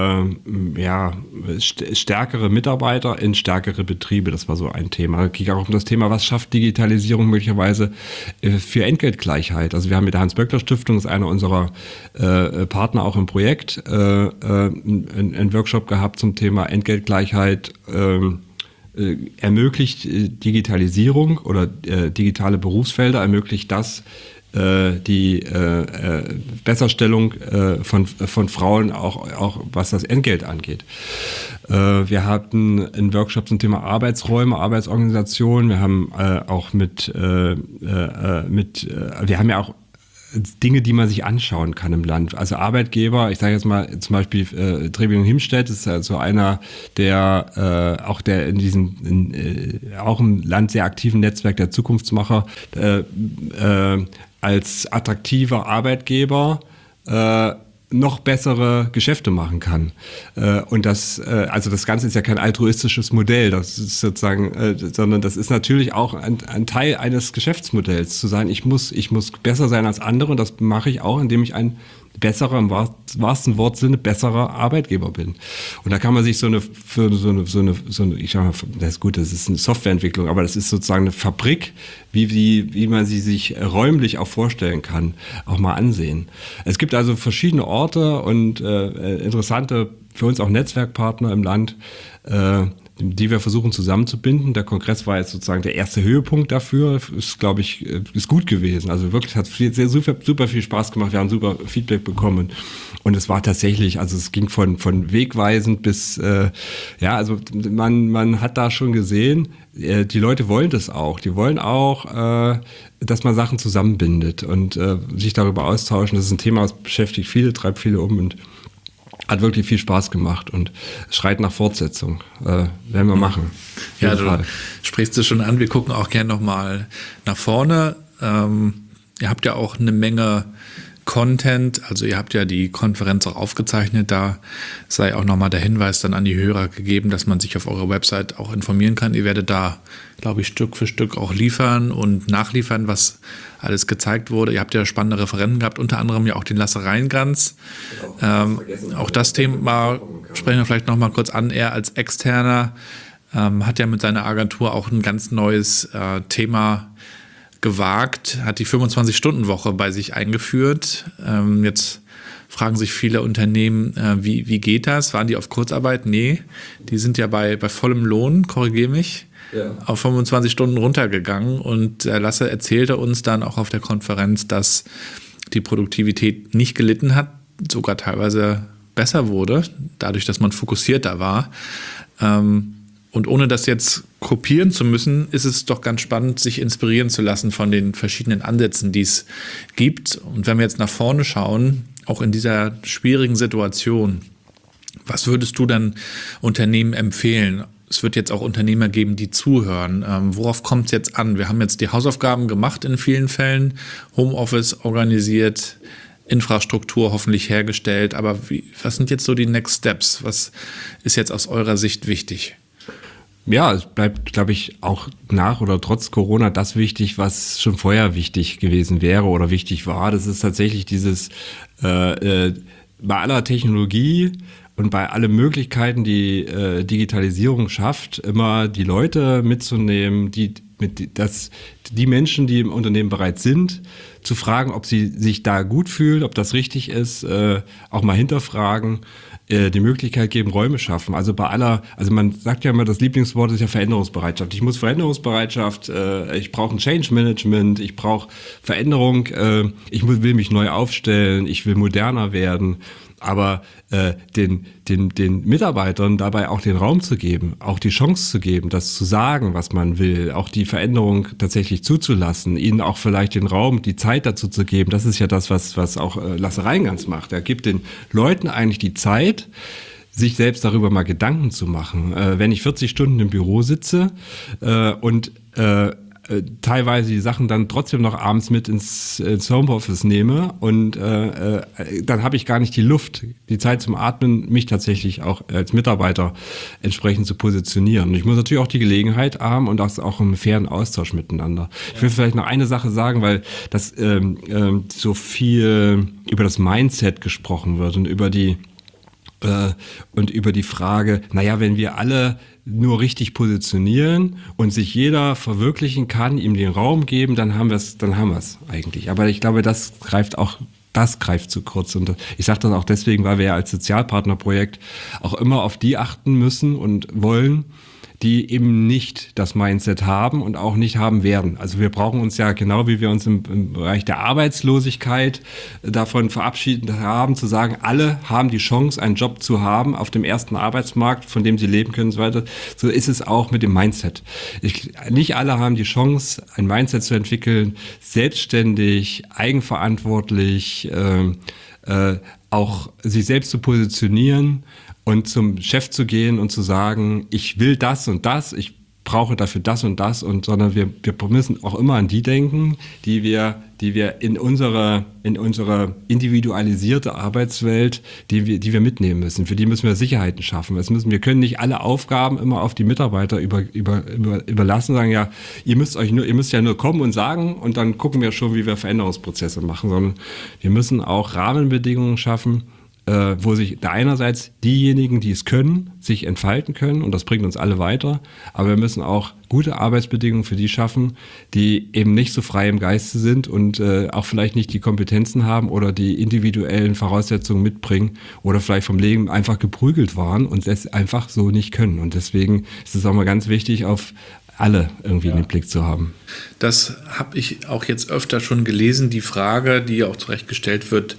stärkere Mitarbeiter in stärkere Betriebe, das war so ein Thema. Es ging auch um das Thema, was schafft Digitalisierung möglicherweise für Entgeltgleichheit. Also wir haben mit der Hans-Böckler-Stiftung, das ist einer unserer Partner auch im Projekt, einen Workshop gehabt zum Thema Entgeltgleichheit, ermöglicht Digitalisierung oder digitale Berufsfelder, ermöglicht das, die Besserstellung von Frauen auch was das Entgelt angeht. Wir hatten einen Workshop zum Thema Arbeitsräume, Arbeitsorganisation. Wir haben auch wir haben ja auch Dinge, die man sich anschauen kann im Land. Also Arbeitgeber, ich sage jetzt mal zum Beispiel Trebing und Himstedt ist also einer, der in diesem auch im Land sehr aktiven Netzwerk der Zukunftsmacher als attraktiver Arbeitgeber noch bessere Geschäfte machen kann. Und das Ganze ist ja kein altruistisches Modell, das ist sozusagen, sondern das ist natürlich auch ein Teil eines Geschäftsmodells, zu sagen, ich muss besser sein als andere, und das mache ich auch, indem ich ein besserer, im wahrsten Wortsinne, besserer Arbeitgeber bin. Und da kann man sich so eine, ich sag mal, das ist gut, das ist eine Softwareentwicklung, aber das ist sozusagen eine Fabrik, wie man sie sich räumlich auch vorstellen kann, auch mal ansehen. Es gibt also verschiedene Orte und interessante, für uns auch Netzwerkpartner im Land, die wir versuchen zusammenzubinden. Der Kongress war jetzt sozusagen der erste Höhepunkt dafür. Ist, glaube ich, ist gut gewesen. Also wirklich hat super viel Spaß gemacht. Wir haben super Feedback bekommen. Und es war tatsächlich, also es ging von wegweisend bis, also man hat da schon gesehen, die Leute wollen das auch. Die wollen auch, dass man Sachen zusammenbindet und sich darüber austauschen. Das ist ein Thema, das beschäftigt viele, treibt viele um und hat wirklich viel Spaß gemacht und schreit nach Fortsetzung. Werden wir machen. Ja, du sprichst es schon an. Wir gucken auch gerne nochmal nach vorne. Ihr habt ja auch eine Menge Content, also ihr habt ja die Konferenz auch aufgezeichnet, da sei auch nochmal der Hinweis dann an die Hörer gegeben, dass man sich auf eurer Website auch informieren kann. Ihr werdet da, glaube ich, Stück für Stück auch liefern und nachliefern, was alles gezeigt wurde. Ihr habt ja spannende Referenten gehabt, unter anderem ja auch den Lasse Reingans. Auch das Thema sprechen wir vielleicht nochmal kurz an. Er als Externer hat ja mit seiner Agentur auch ein ganz neues Thema gewagt, hat die 25-Stunden-Woche bei sich eingeführt. Jetzt fragen sich viele Unternehmen, wie geht das? Waren die auf Kurzarbeit? Nee, die sind ja bei vollem Lohn, korrigiere mich, auf 25 Stunden runtergegangen. Und Lasse erzählte uns dann auch auf der Konferenz, dass die Produktivität nicht gelitten hat, sogar teilweise besser wurde, dadurch, dass man fokussierter war. Und ohne das jetzt kopieren zu müssen, ist es doch ganz spannend, sich inspirieren zu lassen von den verschiedenen Ansätzen, die es gibt. Und wenn wir jetzt nach vorne schauen, auch in dieser schwierigen Situation, was würdest du dann Unternehmen empfehlen? Es wird jetzt auch Unternehmer geben, die zuhören. Worauf kommt es jetzt an? Wir haben jetzt die Hausaufgaben gemacht in vielen Fällen, Homeoffice organisiert, Infrastruktur hoffentlich hergestellt. Aber was sind jetzt so die Next Steps? Was ist jetzt aus eurer Sicht wichtig? Ja, es bleibt, glaube ich, auch nach oder trotz Corona das wichtig, was schon vorher wichtig gewesen wäre oder wichtig war. Das ist tatsächlich dieses bei aller Technologie und bei allen Möglichkeiten, die Digitalisierung schafft, immer die Leute mitzunehmen, die Menschen, die im Unternehmen bereits sind, zu fragen, ob sie sich da gut fühlen, ob das richtig ist, auch mal hinterfragen, die Möglichkeit geben, Räume schaffen. Also man sagt ja immer, das Lieblingswort ist ja Veränderungsbereitschaft. Ich muss Veränderungsbereitschaft, ich brauche ein Change Management, ich brauche Veränderung, will mich neu aufstellen, ich will moderner werden. Aber den Mitarbeitern dabei auch den Raum zu geben, auch die Chance zu geben, das zu sagen, was man will, auch die Veränderung tatsächlich zuzulassen, ihnen auch vielleicht den Raum, die Zeit dazu zu geben, das ist ja das, was auch Lasse Reingans macht. Er gibt den Leuten eigentlich die Zeit, sich selbst darüber mal Gedanken zu machen. Wenn ich 40 Stunden im Büro sitze und teilweise die Sachen dann trotzdem noch abends mit ins Homeoffice nehme und dann habe ich gar nicht die Luft, die Zeit zum Atmen, mich tatsächlich auch als Mitarbeiter entsprechend zu positionieren. Und ich muss natürlich auch die Gelegenheit haben und auch einen fairen Austausch miteinander. Ich will vielleicht noch eine Sache sagen, weil das so viel über das Mindset gesprochen wird und über die Frage, wenn wir alle nur richtig positionieren und sich jeder verwirklichen kann, ihm den Raum geben, dann haben wir es eigentlich. Aber ich glaube, das greift zu kurz. Und ich sage das auch deswegen, weil wir ja als Sozialpartnerprojekt auch immer auf die achten müssen und wollen, die eben nicht das Mindset haben und auch nicht haben werden. Also wir brauchen uns ja, genau wie wir uns im Bereich der Arbeitslosigkeit davon verabschiedet haben, zu sagen, alle haben die Chance, einen Job zu haben auf dem ersten Arbeitsmarkt, von dem sie leben können und so weiter. So ist es auch mit dem Mindset. Nicht alle haben die Chance, ein Mindset zu entwickeln, selbstständig, eigenverantwortlich, auch sich selbst zu positionieren und zum Chef zu gehen und zu sagen, ich will das und das, ich brauche dafür das und das, sondern wir müssen auch immer an die denken, die wir in unsere individualisierte Arbeitswelt, die wir mitnehmen müssen. Für die müssen wir Sicherheiten schaffen. Wir können nicht alle Aufgaben immer auf die Mitarbeiter überlassen, sagen, ja, ihr müsst ja nur kommen und sagen und dann gucken wir schon, wie wir Veränderungsprozesse machen, sondern wir müssen auch Rahmenbedingungen schaffen, wo sich einerseits diejenigen, die es können, sich entfalten können und das bringt uns alle weiter, aber wir müssen auch gute Arbeitsbedingungen für die schaffen, die eben nicht so frei im Geiste sind und auch vielleicht nicht die Kompetenzen haben oder die individuellen Voraussetzungen mitbringen oder vielleicht vom Leben einfach geprügelt waren und es einfach so nicht können. Und deswegen ist es auch mal ganz wichtig, auf alle irgendwie in den Blick zu haben. Das habe ich auch jetzt öfter schon gelesen, die Frage, die auch zu Recht gestellt wird,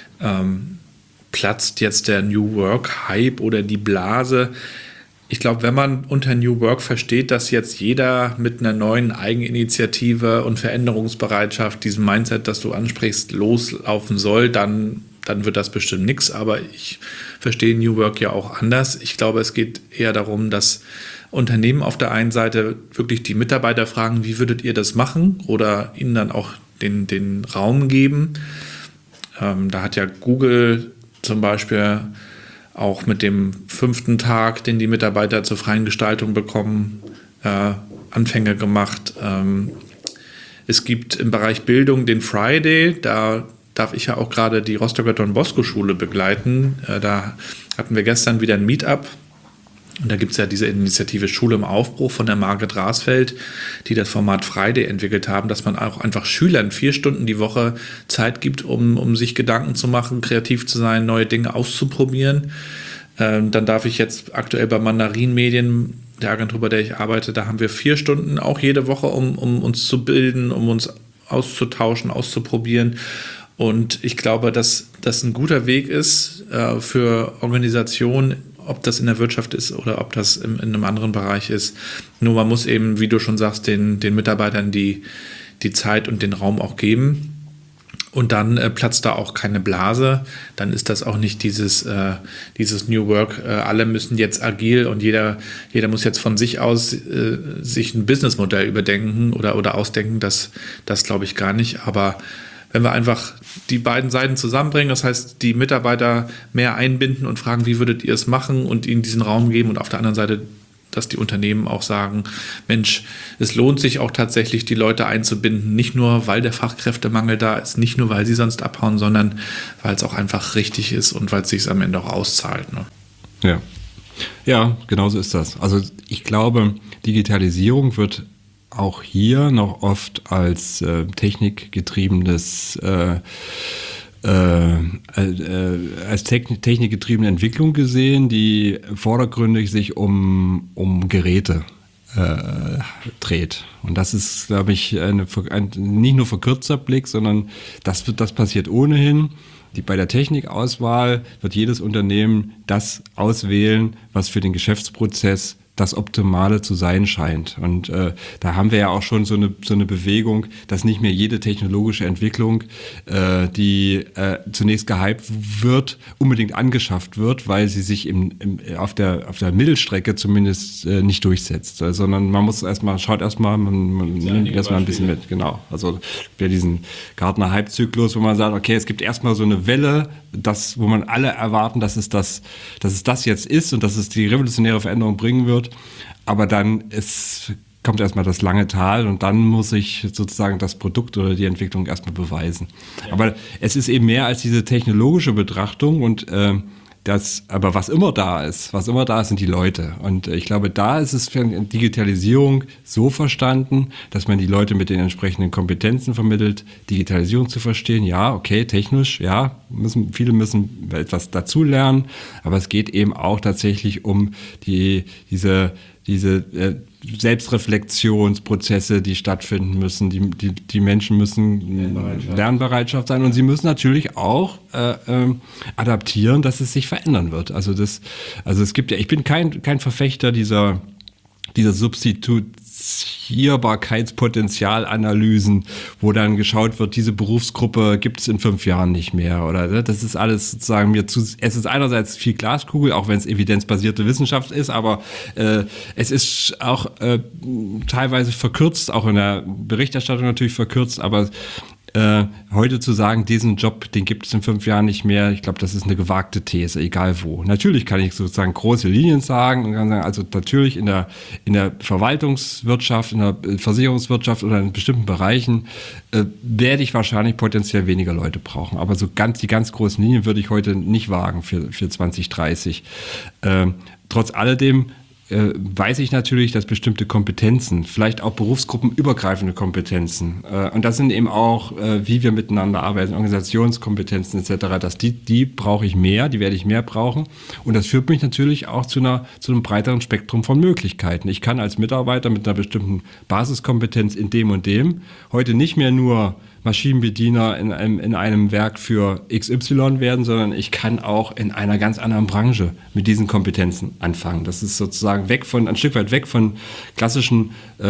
platzt jetzt der New Work-Hype oder die Blase? Ich glaube, wenn man unter New Work versteht, dass jetzt jeder mit einer neuen Eigeninitiative und Veränderungsbereitschaft, diesem Mindset, das du ansprichst, loslaufen soll, dann wird das bestimmt nichts. Aber ich verstehe New Work ja auch anders. Ich glaube, es geht eher darum, dass Unternehmen auf der einen Seite wirklich die Mitarbeiter fragen, wie würdet ihr das machen? Oder ihnen dann auch den Raum geben. Da hat ja Google zum Beispiel auch mit dem 5. Tag, den die Mitarbeiter zur freien Gestaltung bekommen, Anfänge gemacht. Es gibt im Bereich Bildung den Friday, da darf ich ja auch gerade die Rostocker Don Bosco Schule begleiten. Da hatten wir gestern wieder ein Meetup. Und da gibt es ja diese Initiative Schule im Aufbruch von der Margret Rasfeld, die das Format Friday entwickelt haben, dass man auch einfach Schülern 4 Stunden die Woche Zeit gibt, um sich Gedanken zu machen, kreativ zu sein, neue Dinge auszuprobieren. Dann darf ich jetzt aktuell bei Mandarin Medien, der Agentur, bei der ich arbeite, da haben wir 4 Stunden auch jede Woche, um uns zu bilden, um uns auszutauschen, auszuprobieren. Und ich glaube, dass das ein guter Weg ist für Organisationen, ob das in der Wirtschaft ist oder ob das in einem anderen Bereich ist. Nur man muss eben, wie du schon sagst, den Mitarbeitern die Zeit und den Raum auch geben. Und dann platzt da auch keine Blase. Dann ist das auch nicht dieses New Work, alle müssen jetzt agil und jeder muss jetzt von sich aus sich ein Businessmodell überdenken oder ausdenken. Das glaube ich gar nicht. Aber wenn wir einfach die beiden Seiten zusammenbringen, das heißt, die Mitarbeiter mehr einbinden und fragen, wie würdet ihr es machen und ihnen diesen Raum geben und auf der anderen Seite, dass die Unternehmen auch sagen, Mensch, es lohnt sich auch tatsächlich, die Leute einzubinden, nicht nur, weil der Fachkräftemangel da ist, nicht nur, weil sie sonst abhauen, sondern weil es auch einfach richtig ist und weil es sich am Ende auch auszahlt. Ne? Ja, genau so ist das. Also ich glaube, Digitalisierung wird auch hier noch oft als technikgetriebenes als technikgetriebene Entwicklung gesehen, die vordergründig sich um Geräte dreht. Und das ist, glaube ich, ein nicht nur verkürzter Blick, sondern das passiert ohnehin. Bei der Technikauswahl wird jedes Unternehmen das auswählen, was für den Geschäftsprozess das Optimale zu sein scheint. Und da haben wir ja auch schon so eine Bewegung, dass nicht mehr jede technologische Entwicklung, die zunächst gehypt wird, unbedingt angeschafft wird, weil sie sich auf der Mittelstrecke zumindest nicht durchsetzt. Sondern man muss schaut erstmal, man nimmt erstmal ein bisschen mit. Genau. Also bei diesen Gartner-Hype-Zyklus, wo man sagt, okay, es gibt erstmal so eine Welle, wo man alle erwarten, dass es das jetzt ist und dass es die revolutionäre Veränderung bringen wird. Aber dann kommt erstmal das lange Tal und dann muss ich sozusagen das Produkt oder die Entwicklung erstmal beweisen. Ja. Aber es ist eben mehr als diese technologische Betrachtung und aber was immer da ist, sind die Leute. Und ich glaube, da ist es für Digitalisierung so verstanden, dass man die Leute mit den entsprechenden Kompetenzen vermittelt, Digitalisierung zu verstehen. Ja, okay, technisch, ja, viele müssen etwas dazulernen, aber es geht eben auch tatsächlich um diese Selbstreflexionsprozesse, die stattfinden müssen. Die Menschen müssen Lernbereitschaft sein und sie müssen natürlich auch adaptieren, dass es sich verändern wird. Also es gibt ja, ich bin kein Verfechter dieser Substituierbarkeitspotenzialanalysen, wo dann geschaut wird, diese Berufsgruppe gibt es in 5 Jahren nicht mehr. Oder das ist alles sozusagen es ist einerseits viel Glaskugel, auch wenn es evidenzbasierte Wissenschaft ist, aber es ist auch teilweise verkürzt, auch in der Berichterstattung natürlich verkürzt, aber heute zu sagen, diesen Job, den gibt es in 5 Jahren nicht mehr, ich glaube, das ist eine gewagte These, egal wo. Natürlich kann ich sozusagen große Linien sagen und kann sagen, also natürlich in der Verwaltungswirtschaft, in der Versicherungswirtschaft oder in bestimmten Bereichen werde ich wahrscheinlich potenziell weniger Leute brauchen. Aber die ganz großen Linien würde ich heute nicht wagen für 2030. Trotz alledem weiß ich natürlich, dass bestimmte Kompetenzen, vielleicht auch berufsgruppenübergreifende Kompetenzen, und das sind eben auch, wie wir miteinander arbeiten, Organisationskompetenzen etc., dass die brauche ich mehr, die werde ich mehr brauchen. Und das führt mich natürlich auch zu einem breiteren Spektrum von Möglichkeiten. Ich kann als Mitarbeiter mit einer bestimmten Basiskompetenz in dem und dem heute nicht mehr nur Maschinenbediener in einem Werk für XY werden, sondern ich kann auch in einer ganz anderen Branche mit diesen Kompetenzen anfangen. Das ist sozusagen ein Stück weit weg von klassischen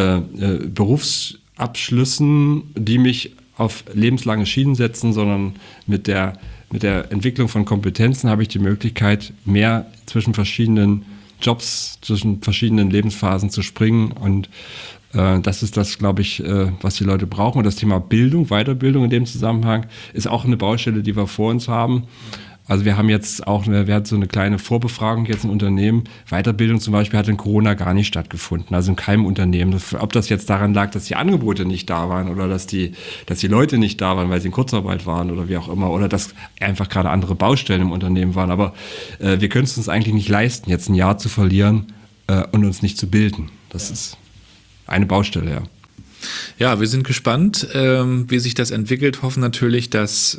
Berufsabschlüssen, die mich auf lebenslange Schienen setzen, sondern mit der Entwicklung von Kompetenzen habe ich die Möglichkeit, mehr zwischen verschiedenen Jobs, zwischen verschiedenen Lebensphasen zu springen und Das ist das, glaube ich, was die Leute brauchen. Und das Thema Bildung, Weiterbildung in dem Zusammenhang ist auch eine Baustelle, die wir vor uns haben. Also wir haben jetzt auch, wir hatten so eine kleine Vorbefragung jetzt im Unternehmen. Weiterbildung zum Beispiel hat in Corona gar nicht stattgefunden, also in keinem Unternehmen. Ob das jetzt daran lag, dass die Angebote nicht da waren oder dass die Leute nicht da waren, weil sie in Kurzarbeit waren oder wie auch immer, oder dass einfach gerade andere Baustellen im Unternehmen waren. Aber wir können es uns eigentlich nicht leisten, jetzt ein Jahr zu verlieren und uns nicht zu bilden. Das ist eine Baustelle, ja. Ja, wir sind gespannt, wie sich das entwickelt. Hoffen natürlich, dass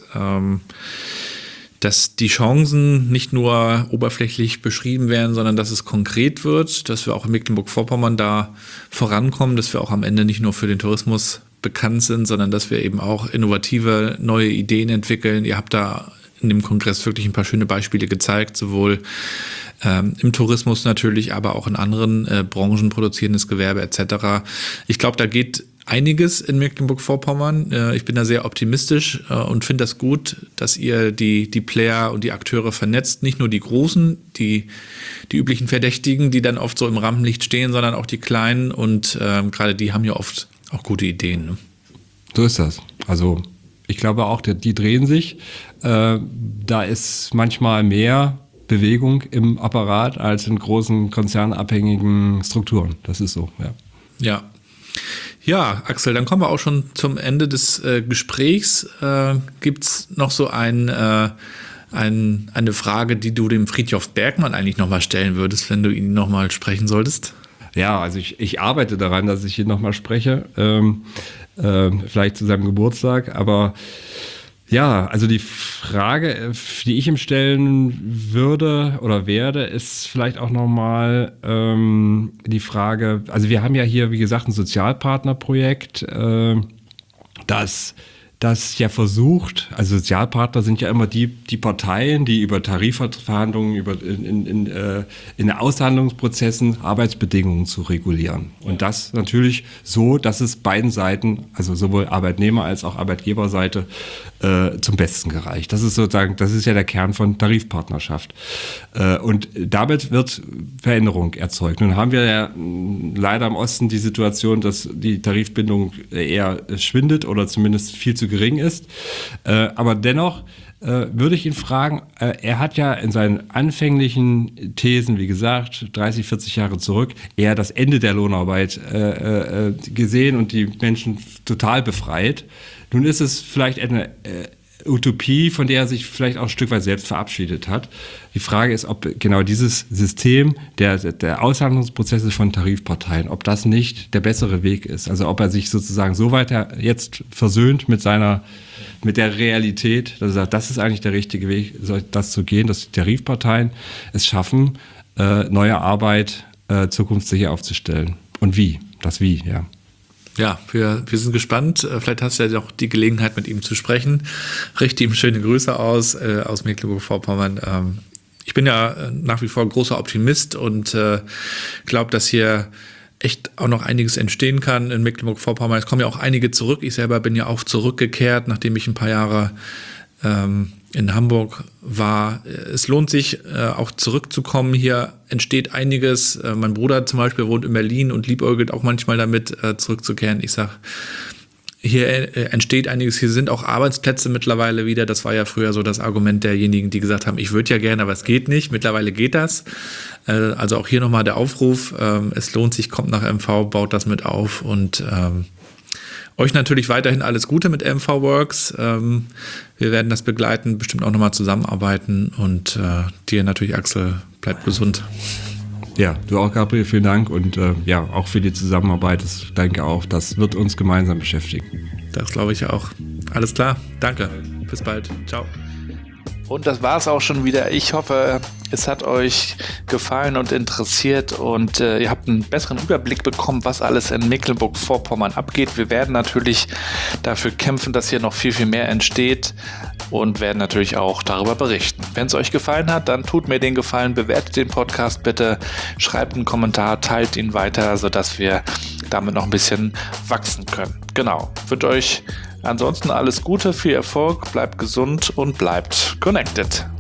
die Chancen nicht nur oberflächlich beschrieben werden, sondern dass es konkret wird, dass wir auch in Mecklenburg-Vorpommern da vorankommen, dass wir auch am Ende nicht nur für den Tourismus bekannt sind, sondern dass wir eben auch innovative neue Ideen entwickeln. Ihr habt da in dem Kongress wirklich ein paar schöne Beispiele gezeigt, sowohl im Tourismus natürlich, aber auch in anderen Branchen, produzierendes Gewerbe etc. Ich glaube, da geht einiges in Mecklenburg-Vorpommern. Ich bin da sehr optimistisch und finde das gut, dass ihr die Player und die Akteure vernetzt. Nicht nur die Großen, die üblichen Verdächtigen, die dann oft so im Rampenlicht stehen, sondern auch die Kleinen. Und gerade die haben ja oft auch gute Ideen. Ne? So ist das. Also ich glaube auch, die drehen sich. Da ist manchmal mehr Bewegung im Apparat als in großen konzernabhängigen Strukturen. Das ist so, ja. Ja, Axel, dann kommen wir auch schon zum Ende des Gesprächs. Gibt's noch so eine Frage, die du dem Fridtjof Bergmann eigentlich nochmal stellen würdest, wenn du ihn nochmal sprechen solltest? Ja, also ich arbeite daran, dass ich ihn nochmal spreche, vielleicht zu seinem Geburtstag, aber ja, also die Frage, die ich ihm stellen würde oder werde, ist vielleicht auch nochmal die Frage, also wir haben ja hier, wie gesagt, ein Sozialpartnerprojekt, das ja versucht, also Sozialpartner sind ja immer die Parteien, die über Tarifverhandlungen, in Aushandlungsprozessen Arbeitsbedingungen zu regulieren. Und das natürlich so, dass es beiden Seiten, also sowohl Arbeitnehmer als auch Arbeitgeberseite, zum Besten gereicht. Das ist sozusagen, das ist ja der Kern von Tarifpartnerschaft. Und damit wird Veränderung erzeugt. Nun haben wir ja leider im Osten die Situation, dass die Tarifbindung eher schwindet oder zumindest viel zu gering ist. Aber dennoch würde ich ihn fragen, er hat ja in seinen anfänglichen Thesen, wie gesagt, 30, 40 Jahre zurück, eher das Ende der Lohnarbeit gesehen und die Menschen total befreit. Nun ist es vielleicht eine Utopie, von der er sich vielleicht auch ein Stück weit selbst verabschiedet hat. Die Frage ist, ob genau dieses System der Aushandlungsprozesse von Tarifparteien, ob das nicht der bessere Weg ist. Also ob er sich sozusagen so weiter jetzt versöhnt mit der Realität, dass er sagt, das ist eigentlich der richtige Weg, das zu gehen, dass die Tarifparteien es schaffen, neue Arbeit zukunftssicher aufzustellen. Und wie? Das Wie, ja. Ja, wir sind gespannt. Vielleicht hast du ja noch die Gelegenheit, mit ihm zu sprechen. Richte ihm schöne Grüße aus Mecklenburg-Vorpommern. Ich bin ja nach wie vor großer Optimist und glaube, dass hier echt auch noch einiges entstehen kann in Mecklenburg-Vorpommern. Es kommen ja auch einige zurück. Ich selber bin ja auch zurückgekehrt, nachdem ich ein paar Jahre in Hamburg war. Es lohnt sich, auch zurückzukommen. Hier entsteht einiges. Mein Bruder zum Beispiel wohnt in Berlin und liebäugelt auch manchmal damit, zurückzukehren. Ich sag, hier entsteht einiges. Hier sind auch Arbeitsplätze mittlerweile wieder. Das war ja früher so das Argument derjenigen, die gesagt haben, ich würde ja gerne, aber es geht nicht. Mittlerweile geht das. Also auch hier nochmal der Aufruf. Es lohnt sich, kommt nach MV, baut das mit auf und euch natürlich weiterhin alles Gute mit MV Works. Wir werden das begleiten, bestimmt auch nochmal zusammenarbeiten und dir natürlich, Axel, bleib gesund. Ja, du auch, Gabriel, vielen Dank und auch für die Zusammenarbeit. Ich denke auch, das wird uns gemeinsam beschäftigen. Das glaube ich auch. Alles klar, danke. Bis bald. Ciao. Und das war es auch schon wieder. Ich hoffe, es hat euch gefallen und interessiert und ihr habt einen besseren Überblick bekommen, was alles in Mecklenburg-Vorpommern abgeht. Wir werden natürlich dafür kämpfen, dass hier noch viel, viel mehr entsteht und werden natürlich auch darüber berichten. Wenn es euch gefallen hat, dann tut mir den Gefallen, bewertet den Podcast bitte, schreibt einen Kommentar, teilt ihn weiter, sodass wir damit noch ein bisschen wachsen können. Genau, ich wünsche euch ansonsten alles Gute, viel Erfolg, bleibt gesund und bleibt connected.